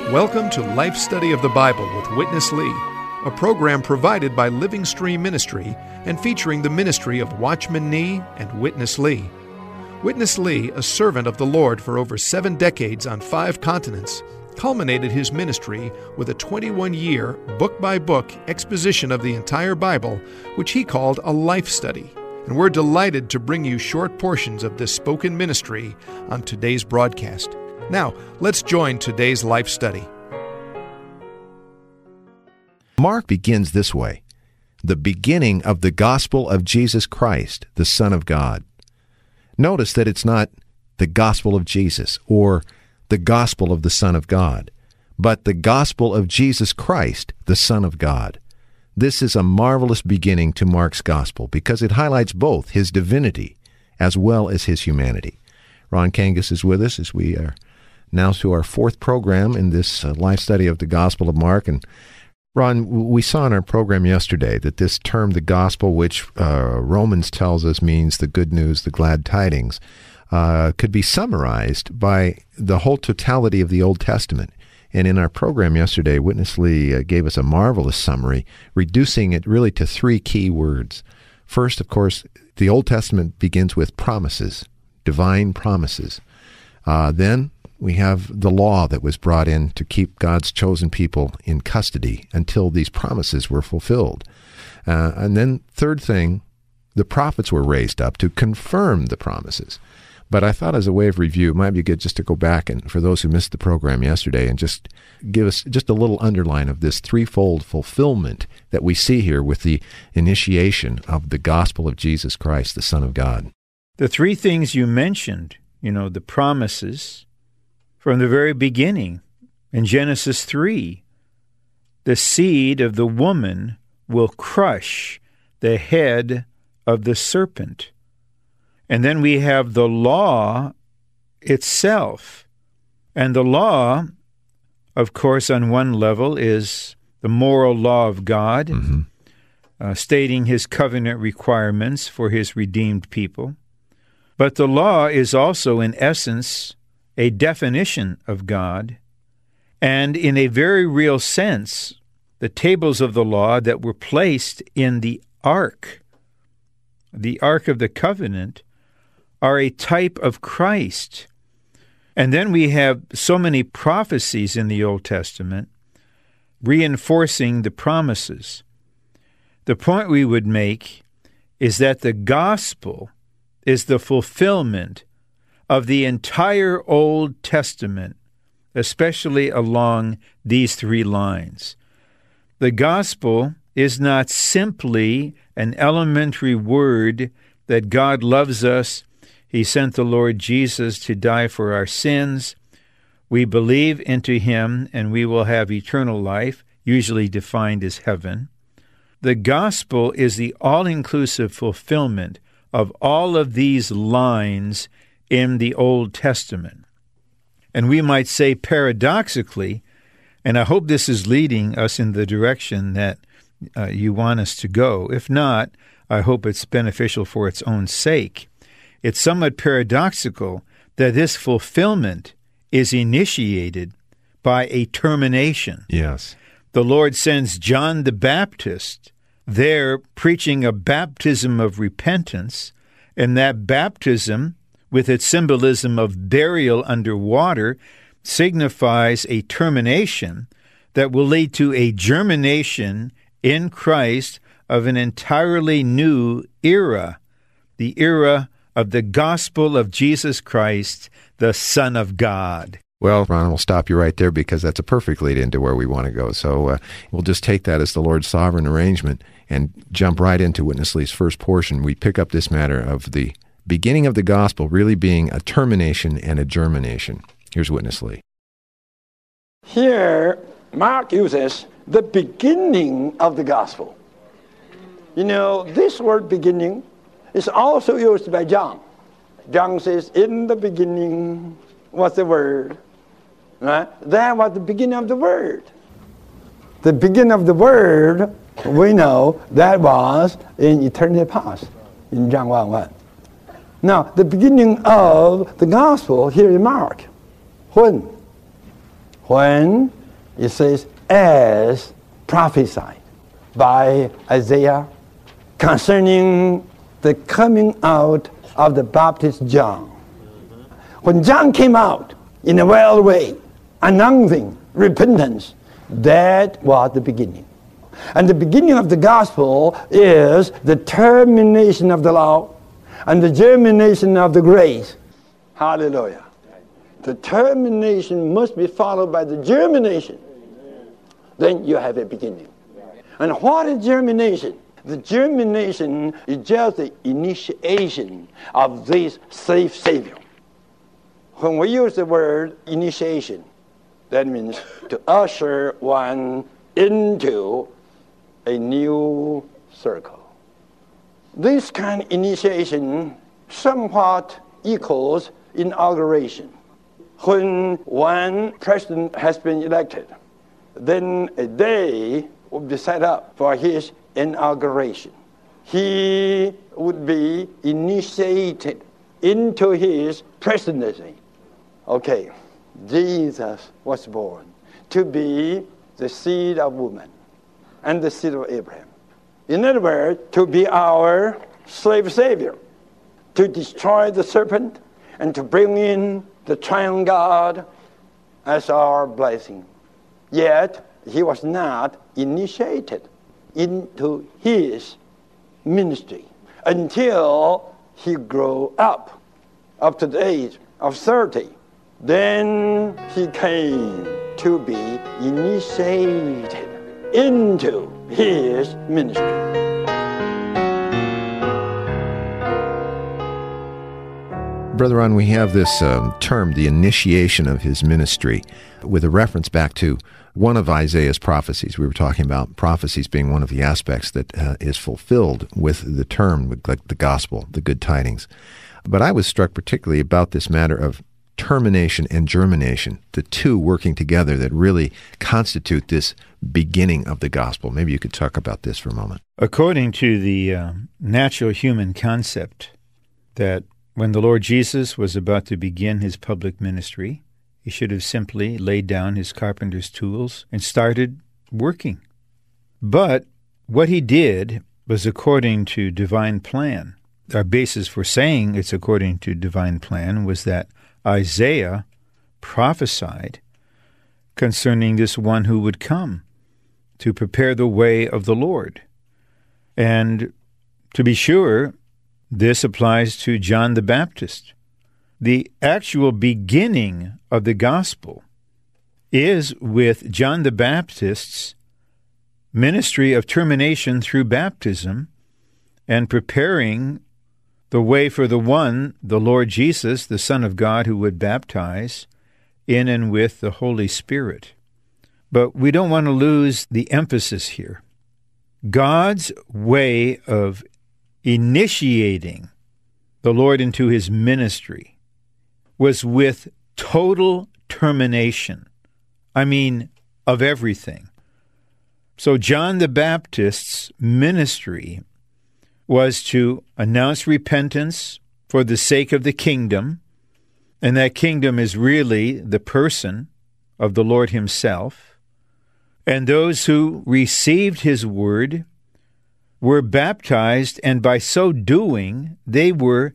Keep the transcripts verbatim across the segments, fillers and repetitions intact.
Welcome to Life Study of the Bible with Witness Lee, a program provided by Living Stream Ministry and featuring the ministry of Watchman Nee and Witness Lee. Witness Lee, a servant of the Lord for over seven decades on five continents, culminated his ministry with a twenty-one-year, book-by-book exposition of the entire Bible, which he called a life study. And we're delighted to bring you short portions of this spoken ministry on today's broadcast. Now, let's join today's life study. Mark begins this way: the beginning of the gospel of Jesus Christ, the Son of God. Notice that it's not the gospel of Jesus or the gospel of the Son of God, but the gospel of Jesus Christ, the Son of God. This is a marvelous beginning to Mark's gospel because it highlights both his divinity as well as his humanity. Ron Kangas is with us as we are now to our fourth program in this uh, life study of the Gospel of Mark. And Ron, we saw in our program yesterday that this term, the gospel, which uh, Romans tells us means the good news, the glad tidings, uh, could be summarized by the whole totality of the Old Testament. And in our program yesterday, Witness Lee uh, gave us a marvelous summary, reducing it really to three key words. First, of course, the Old Testament begins with promises, divine promises. Uh, then we have the law that was brought in to keep God's chosen people in custody until these promises were fulfilled. Uh, and then third thing, the prophets were raised up to confirm the promises. But I thought as a way of review, it might be good just to go back and for those who missed the program yesterday and just give us just a little underline of this threefold fulfillment that we see here with the initiation of the gospel of Jesus Christ, the Son of God. The three things you mentioned, you know, the promises from the very beginning in Genesis three, the seed of the woman will crush the head of the serpent. And then we have the law itself. And the law, of course, on one level is the moral law of God, mm-hmm. uh, stating his covenant requirements for his redeemed people. But the law is also, in essence, a definition of God, and in a very real sense, the tables of the law that were placed in the ark, the Ark of the Covenant, are a type of Christ. And then we have so many prophecies in the Old Testament reinforcing the promises. The point we would make is that the gospel is the fulfillment of the entire Old Testament, especially along these three lines. The gospel is not simply an elementary word that God loves us, he sent the Lord Jesus to die for our sins, we believe into him, and we will have eternal life, usually defined as heaven. The gospel is the all-inclusive fulfillment of all of these lines in the Old Testament. And we might say paradoxically, and I hope this is leading us in the direction that uh, you want us to go. If not, I hope it's beneficial for its own sake. It's somewhat paradoxical that this fulfillment is initiated by a termination. Yes. The Lord sends John the Baptist there preaching a baptism of repentance, and that baptism, with its symbolism of burial under water, signifies a termination that will lead to a germination in Christ of an entirely new era, the era of the gospel of Jesus Christ, the Son of God. Well, Ron, we'll stop you right there because that's a perfect lead into where we want to go. So uh, we'll just take that as the Lord's sovereign arrangement and jump right into Witness Lee's first portion. We pick up this matter of the beginning of the gospel really being a termination and a germination. Here's Witness Lee. Here, Mark uses the beginning of the gospel. You know, this word beginning is also used by John. John says, in the beginning was the Word. Right? That was the beginning of the Word. The beginning of the Word, we know that was in eternity past, in John one one. Now, the beginning of the gospel here in Mark. When? When It says, as prophesied by Isaiah concerning the coming out of the Baptist John. When John came out in a wild way, announcing repentance, that was the beginning. And the beginning of the gospel is the termination of the law and the germination of the grace. Hallelujah. The termination must be followed by the germination. Then you have a beginning. And what is germination? The germination is just the initiation of this safe Savior. When we use the word initiation, that means to usher one into a new circle. This kind of initiation somewhat equals inauguration. When one president has been elected, then a day would be set up for his inauguration. He would be initiated into his presidency. Okay, Jesus was born to be the seed of woman and the seed of Abraham. In other words, to be our slave savior, to destroy the serpent and to bring in the triune God as our blessing. Yet, he was not initiated into his ministry until he grew up, up to the age of thirty. Then he came to be initiated into his ministry. Brother Ron, we have this um, term, the initiation of his ministry, with a reference back to one of Isaiah's prophecies. We were talking about prophecies being one of the aspects that uh, is fulfilled with the term, like the gospel, the good tidings. But I was struck particularly about this matter of termination and germination, the two working together that really constitute this beginning of the gospel. Maybe you could talk about this for a moment. According to the uh, natural human concept that when the Lord Jesus was about to begin his public ministry, he should have simply laid down his carpenter's tools and started working. But what he did was according to divine plan. Our basis for saying it's according to divine plan was that Isaiah prophesied concerning this one who would come to prepare the way of the Lord. And to be sure, this applies to John the Baptist. The actual beginning of the gospel is with John the Baptist's ministry of termination through baptism and preparing the way for the one, the Lord Jesus, the Son of God, who would baptize in and with the Holy Spirit. But we don't want to lose the emphasis here. God's way of initiating the Lord into his ministry was with total termination. I mean, of everything. So John the Baptist's ministry was to announce repentance for the sake of the kingdom, and that kingdom is really the person of the Lord himself. And those who received his word were baptized, and by so doing, they were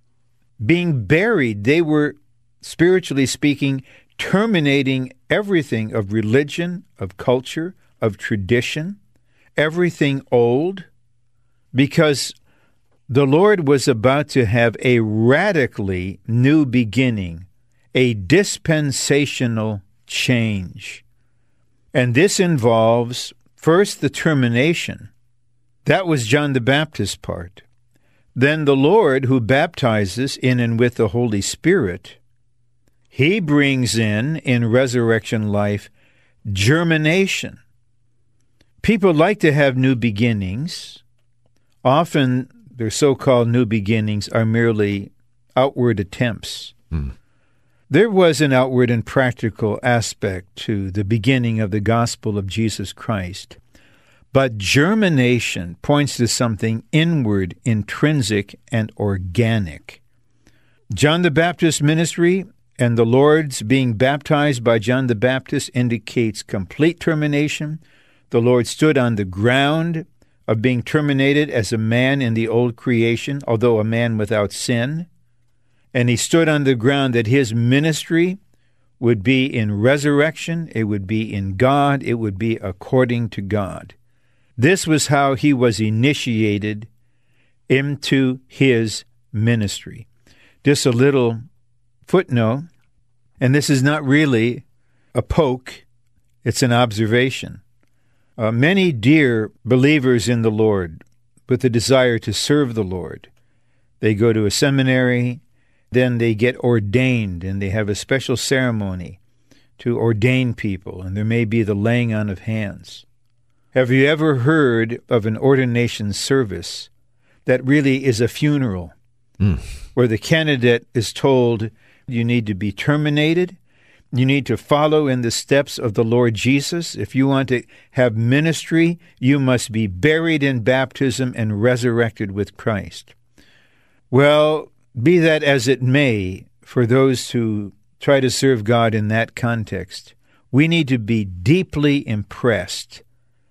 being buried. They were, spiritually speaking, terminating everything of religion, of culture, of tradition, everything old, because the Lord was about to have a radically new beginning, a dispensational change. And this involves, first, the termination. That was John the Baptist's part. Then the Lord, who baptizes in and with the Holy Spirit, he brings in, in resurrection life, germination. People like to have new beginnings. Often, their so-called new beginnings are merely outward attempts. Mm. There was an outward and practical aspect to the beginning of the gospel of Jesus Christ. But germination points to something inward, intrinsic, and organic. John the Baptist's ministry And the Lord's being baptized by John the Baptist indicates complete termination. The Lord stood on the ground of being terminated as a man in the old creation, although a man without sin. And he stood on the ground that his ministry would be in resurrection, it would be in God, it would be according to God. This was how he was initiated into his ministry. Just a little footnote, and this is not really a poke, it's an observation. Uh, many dear believers in the Lord with the desire to serve the Lord, they go to a seminary, then they get ordained, and they have a special ceremony to ordain people, and there may be the laying on of hands. Have you ever heard of an ordination service that really is a funeral, mm. where the candidate is told, you need to be terminated, you need to follow in the steps of the Lord Jesus. If you want to have ministry, you must be buried in baptism and resurrected with Christ. Well, be that as it may, for those who try to serve God in that context, we need to be deeply impressed.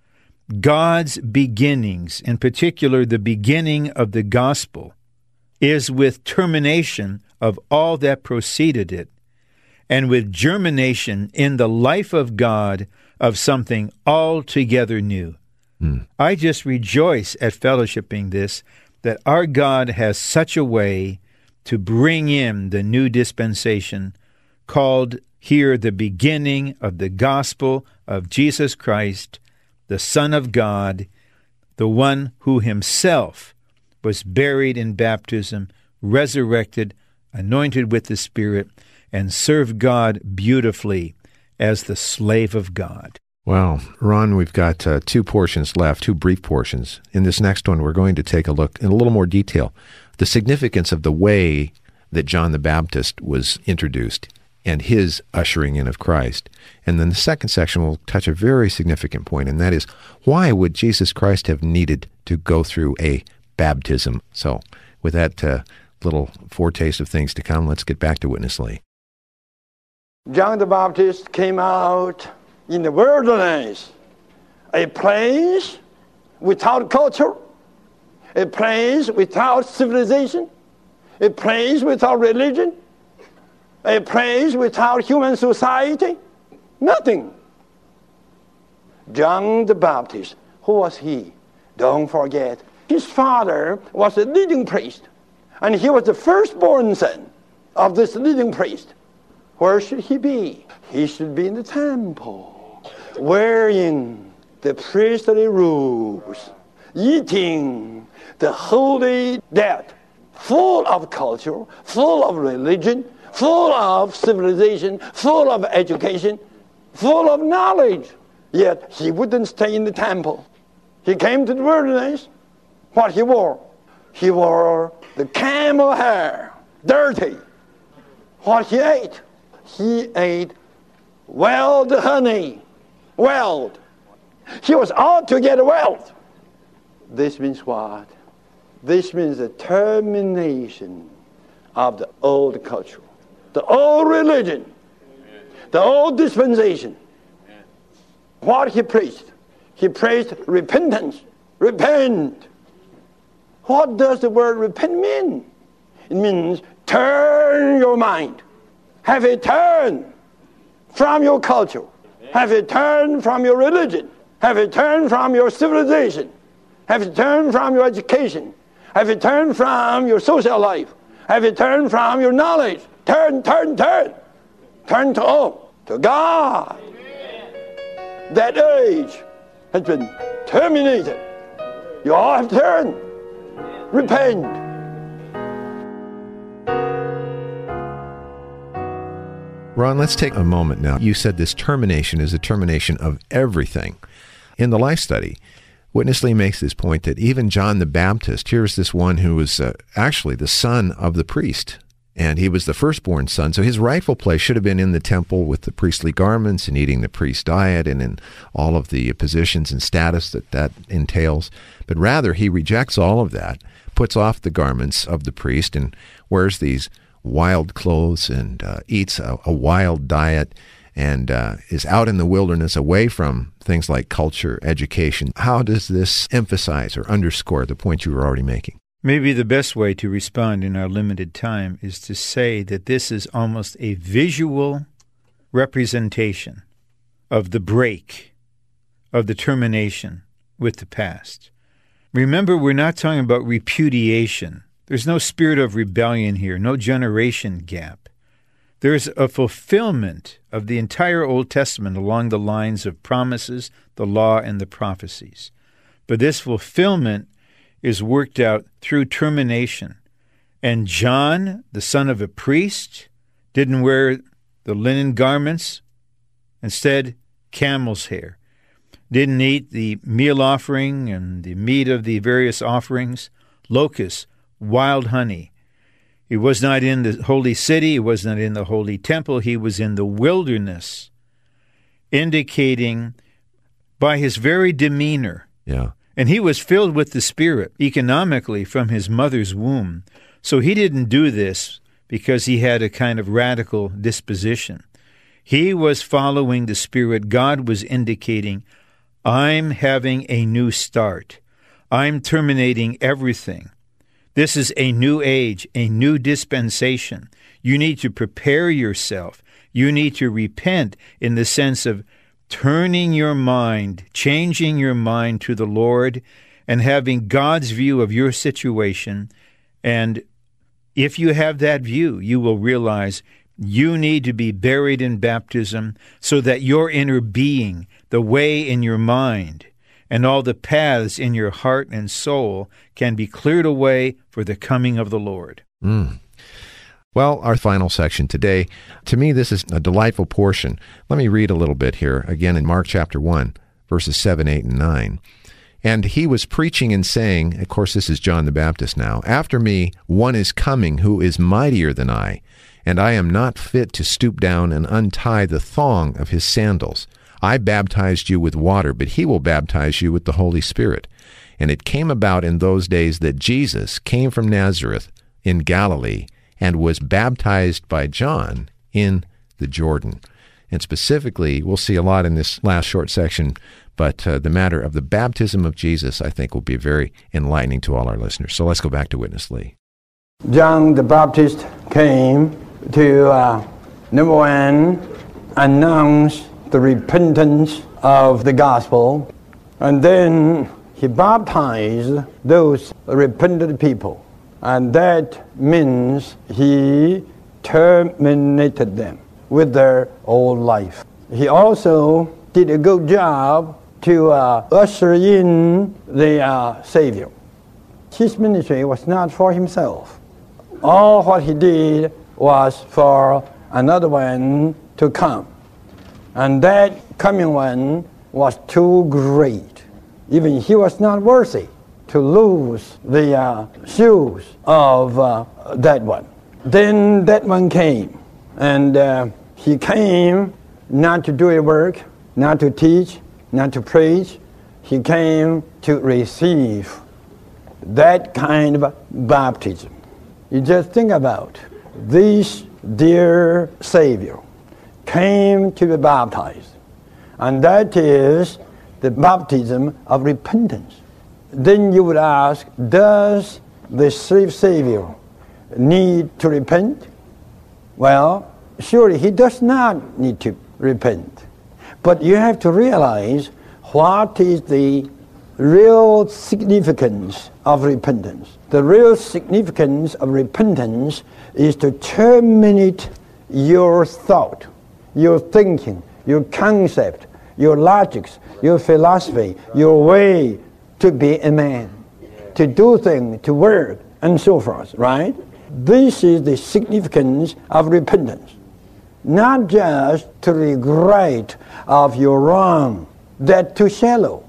God's beginnings, in particular the beginning of the gospel, is with termination of all that preceded it, and with germination in the life of God of something altogether new. Mm. I just rejoice at fellowshipping this, that our God has such a way to bring in the new dispensation called here the beginning of the gospel of Jesus Christ, the Son of God, the one who himself was buried in baptism, resurrected, anointed with the Spirit, and served God beautifully as the slave of God. Wow. Ron, we've got uh, two portions left, two brief portions. In this next one, we're going to take a look in a little more detail, the significance of the way that John the Baptist was introduced and his ushering in of Christ. And then the second section will touch a very significant point, and that is, why would Jesus Christ have needed to go through a baptism? So with that uh, little foretaste of things to come, let's get back to Witness Lee. John the Baptist came out in the wilderness, a place without culture, a place without civilization, a place without religion, a place without human society, nothing. John the Baptist, who was he? Don't forget, his father was a leading priest, and he was the firstborn son of this leading priest. Where should he be? He should be in the temple, wearing the priestly robes, eating the holy bread, full of culture, full of religion, full of civilization, full of education, full of knowledge. Yet he wouldn't stay in the temple. He came to the wilderness. What he wore? He wore the camel hair, dirty. What he ate? He ate wild honey, wild. He was altogether wild. This means what? This means the termination of the old culture, the old religion, the old dispensation. What he preached? He preached repentance. Repent. What does the word repent mean? It means turn your mind. Have a turn from your culture. Have a turn from your religion. Have a turn from your civilization. Have a turn from your education. Have a turn from your social life. Have a turn from your knowledge. Turn, turn, turn. Turn to all, to God. Amen. That age has been terminated. You all have turned. Repent. Ron, let's take a moment now. You said this termination is a termination of everything. In the life study, Witness Lee makes this point that even John the Baptist, here's this one who was uh, actually the son of the priest, and he was the firstborn son, so his rightful place should have been in the temple with the priestly garments and eating the priest's diet and in all of the positions and status that that entails. But rather, he rejects all of that, puts off the garments of the priest and wears these wild clothes and uh, eats a, a wild diet and uh, is out in the wilderness away from things like culture, education. How does this emphasize or underscore the point you were already making? Maybe the best way to respond in our limited time is to say that this is almost a visual representation of the break, of the termination with the past. Remember, we're not talking about repudiation. There's no spirit of rebellion here, no generation gap. There's a fulfillment of the entire Old Testament along the lines of promises, the law, and the prophecies. But this fulfillment is worked out through termination. And John, the son of a priest, didn't wear the linen garments, instead camel's hair. Didn't eat the meal offering and the meat of the various offerings, locusts, wild honey. He was not in the holy city, he was not in the holy temple, he was in the wilderness, indicating by his very demeanor. Yeah. And he was filled with the Spirit economically from his mother's womb. So he didn't do this because he had a kind of radical disposition. He was following the Spirit. God was indicating, I'm having a new start. I'm terminating everything. This is a new age, a new dispensation. You need to prepare yourself. You need to repent in the sense of turning your mind, changing your mind to the Lord, and having God's view of your situation. And if you have that view, you will realize you need to be buried in baptism so that your inner being, the way in your mind, and all the paths in your heart and soul can be cleared away for the coming of the Lord. Mm. Well, our final section today, to me, this is a delightful portion. Let me read a little bit here, again in Mark chapter one, verses seven, eight, and nine. And he was preaching and saying, of course, this is John the Baptist now, after me, one is coming who is mightier than I, and I am not fit to stoop down and untie the thong of his sandals. I baptized you with water, but he will baptize you with the Holy Spirit. And it came about in those days that Jesus came from Nazareth in Galilee and was baptized by John in the Jordan. And specifically, we'll see a lot in this last short section, but uh, the matter of the baptism of Jesus, I think, will be very enlightening to all our listeners. So let's go back to Witness Lee. John the Baptist came to, uh, number one, announce the repentance of the gospel, and then he baptized those repentant people. And that means he terminated them with their old life. He also did a good job to uh, usher in the uh, Savior. His ministry was not for himself. All what he did was for another one to come. And that coming one was too great. Even he was not worthy to lose the uh, shoes of uh, that one. Then that one came, and uh, he came not to do a work, not to teach, not to preach. He came to receive that kind of baptism. You just think about this dear Savior came to be baptized, and that is the baptism of repentance. Then you would ask, does the saved Savior need to repent? Well, surely he does not need to repent. But you have to realize what is the real significance of repentance. The real significance of repentance is to terminate your thought, your thinking, your concept, your logics, your philosophy, your way to be a man, to do things, to work, and so forth, right? This is the significance of repentance. Not just to regret of your wrong, that too shallow.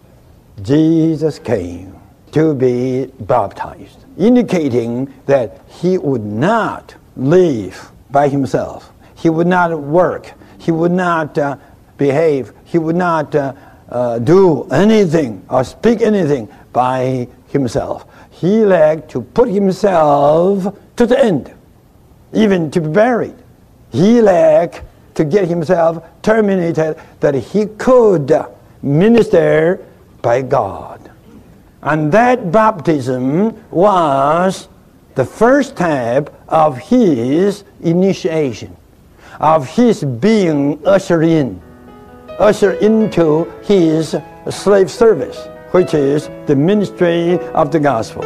Jesus came to be baptized, indicating that he would not live by himself. He would not work. He would not uh, behave. He would not uh, uh, do anything or speak anything by himself. He liked to put himself to the end. even to be buried. He lacked to get himself terminated that he could minister by God. And that baptism was the first step of his initiation, of his being ushered in, ushered into his slave service, which is the ministry of the gospel.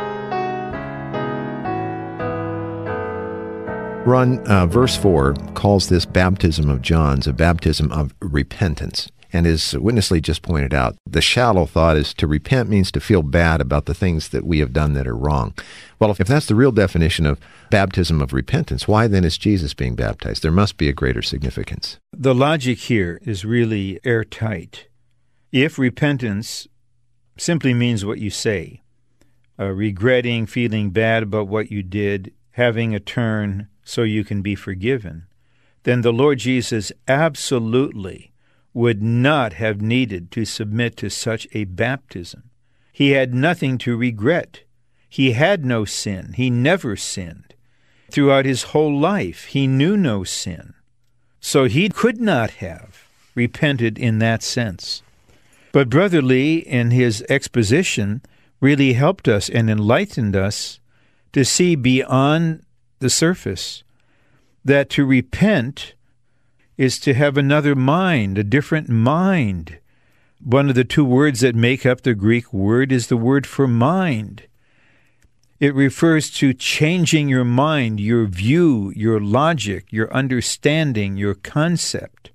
Ron, uh, verse four calls this baptism of John's a baptism of repentance. And as Witness Lee just pointed out, the shallow thought is to repent means to feel bad about the things that we have done that are wrong. Well, if, if that's the real definition of baptism of repentance, why then is Jesus being baptized? There must be a greater significance. The logic here is really airtight. If repentance simply means what you say, uh, regretting, feeling bad about what you did, having a turn so you can be forgiven, then the Lord Jesus absolutely would not have needed to submit to such a baptism. He had nothing to regret. He had no sin. He never sinned. Throughout his whole life, he knew no sin. So he could not have repented in that sense. But Brother Lee, in his exposition, really helped us and enlightened us to see beyond the surface that to repent is to have another mind, a different mind. One of the two words that make up the Greek word is the word for mind. It refers to changing your mind, your view, your logic, your understanding, your concept.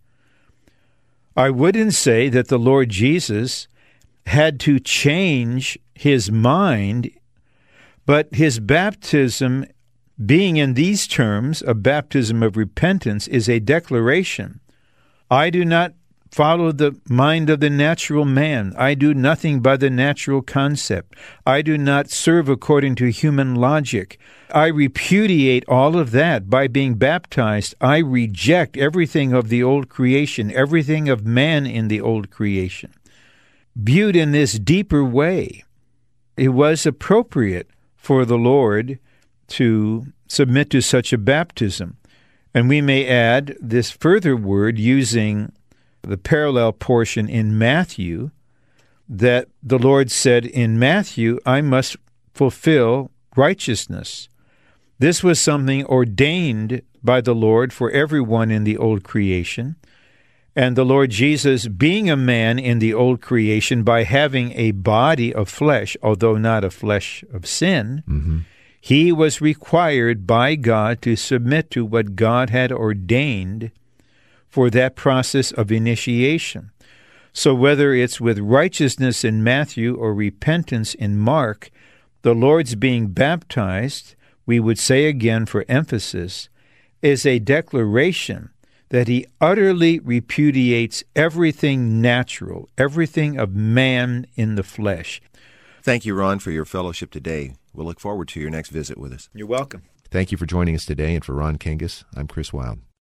I wouldn't say that the Lord Jesus had to change his mind, but his baptism, being in these terms, a baptism of repentance, is a declaration. I do not follow the mind of the natural man. I do nothing by the natural concept. I do not serve according to human logic. I repudiate all of that by being baptized. I reject everything of the old creation, everything of man in the old creation. Viewed in this deeper way, it was appropriate for the Lord to submit to such a baptism. And we may add this further word using the parallel portion in Matthew, that the Lord said in Matthew, I must fulfill righteousness. This was something ordained by the Lord for everyone in the old creation. And the Lord Jesus, being a man in the old creation, by having a body of flesh, although not a flesh of sin, mm-hmm. he was required by God to submit to what God had ordained for that process of initiation. So whether it's with righteousness in Matthew or repentance in Mark, the Lord's being baptized, we would say again for emphasis, is a declaration that he utterly repudiates everything natural, everything of man in the flesh. Thank you, Ron, for your fellowship today. We'll look forward to your next visit with us. You're welcome. Thank you for joining us today, and for Ron Kangas, I'm Chris Wilde.